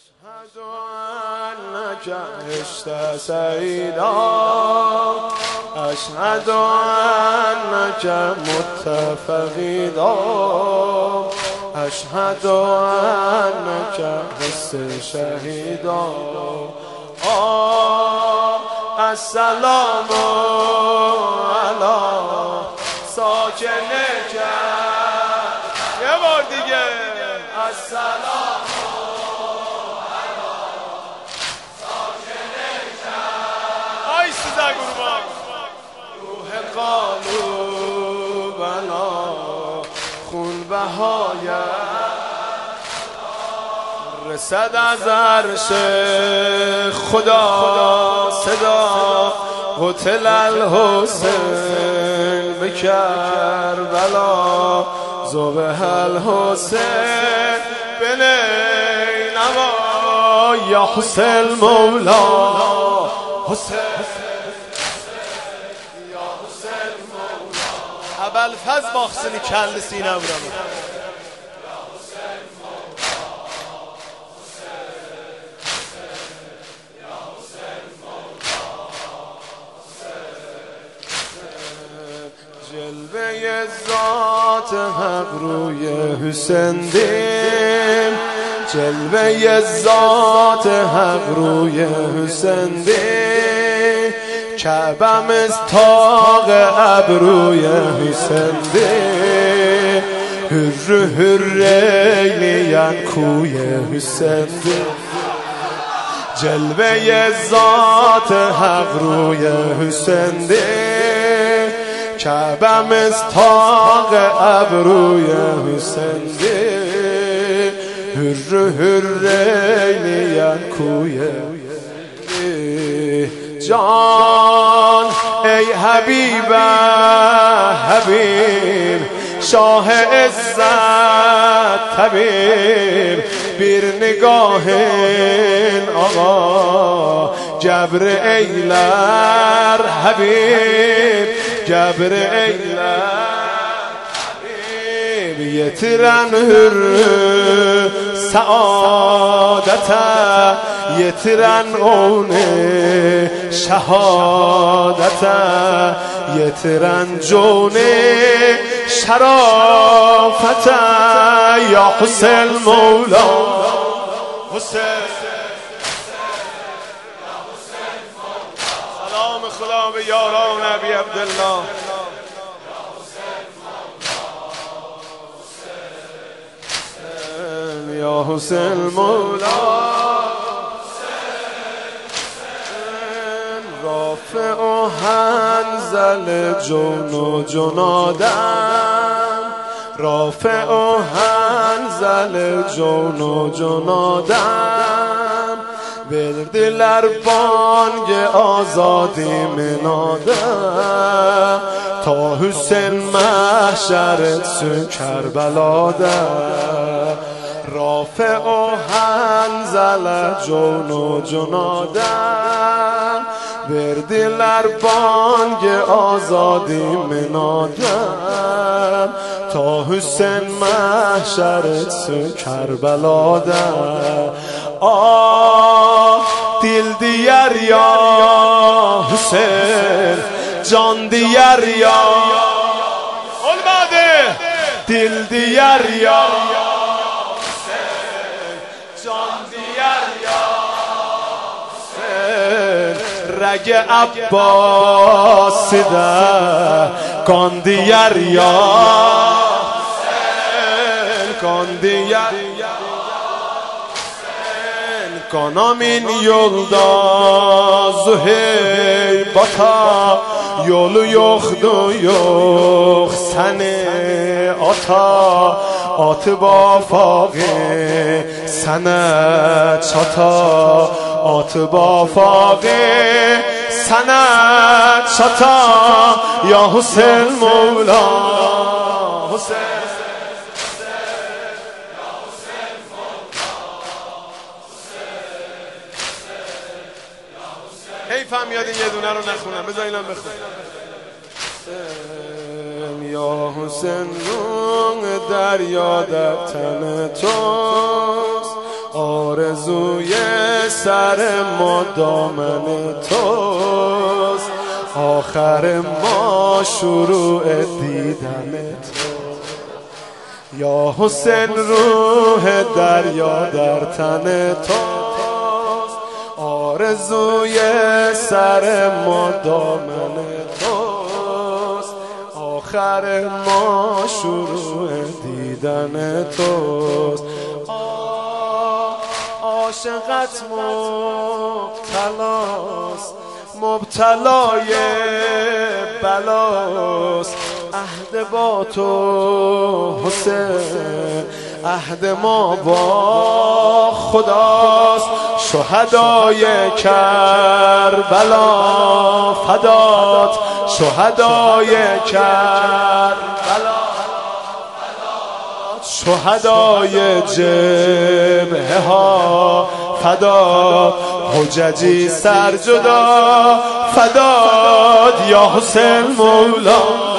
أشهد أنك عشت سعيدا أشهد أنك مت فقيدا أشهد أنك حس شهيدا السلام على ساکنك یه بار دیگه السلام روح قلوبنا خون بهایت رسد از عرش خدا صدا قتل الحسین به کربلا ذبح الحسین به نینوا یا حسین مولا حسین ابوالفضل باخسنی کل سینه برام جلوه ذات حق روی حسین دیم جلوه ذات حق روی حسین دیم کعبم از تاق ابروی حسین دیم هر هرینین کوی حسین دیم جلوه ذات حق روی حسین دیم کعبم از تاق ابروی حسین دیم هر هرینین کوی جان ای حبیب حبیب شاه عزت طبیب بیر نگاه آقا جبرئیلر حبیب جبرئیلر حبیب یترن هر سعادت یترن اون شهادت یترن جون شرافت یا حسین مولا حسین سلام خدا به یاران ابی عبدالله یا حسین مولا رافع و حنظل جون و جنادم رافع و حنظل جون و جنادم بردلر بانگ آزادی منادم تا حسین محشرت سو کربلا ده رافع و حنظل جون و جنادم بردلر بانگ آزادی منادم تا حسین محشرت سو کربلا ده دل دیار یا حسین جان دیار یا olmadı dil diyar ya حسین جان دیار یا حسین رگ عباس ده کان دیار یا حسین کان دیار Kanamin yolda Züheyr bata Yolu yoktu yok seni ata Atı bafağı sana çata Atı bafağı sana çata Ya Hüseyin Mevla Hüseyin حیفم یاد این یه دونه رو نخونم بذار اینم بخونم یا حسین رونگ دریا در تن توست آرزوی سر ما دامن توست، آخر ما شروع دیدن تو. یا حسین روح دریا در تن توست، آرزوی سر ما دامن توست، آخر ما شروع دیدن توست. عاشقت مبتلاست، مبتلای بلاست، عهد با تو حسین عهد ما با خداست. شهدای کربلا فدات، شهدای کربلا، شهدای جبهه ها فدات، حججی سر جدا فدات. یا حسین مولا